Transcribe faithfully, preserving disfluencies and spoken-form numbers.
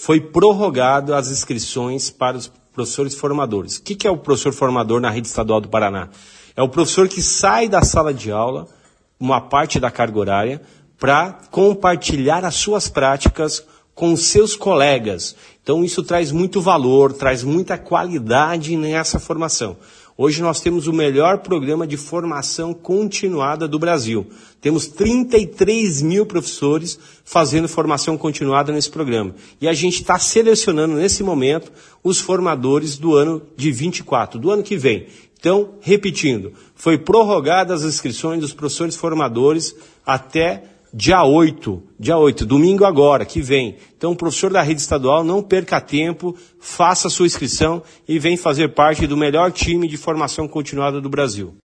foi prorrogado as inscrições para os professores formadores. O que, que é o professor formador na rede estadual do Paraná? É o professor que sai da sala de aula, uma parte da carga horária, para compartilhar as suas práticas com os seus colegas. Então isso traz muito valor, traz muita qualidade nessa formação. Hoje nós temos o melhor programa de formação continuada do Brasil. Temos trinta e três mil professores fazendo formação continuada nesse programa. E a gente está selecionando nesse momento os formadores do ano de vinte e quatro, do ano que vem. Então, repetindo, foi prorrogadas as inscrições dos professores formadores até dia oito, dia oito, domingo agora, que vem. Então, professor da rede estadual, não perca tempo, faça a sua inscrição e vem fazer parte do melhor time de formação continuada do Brasil.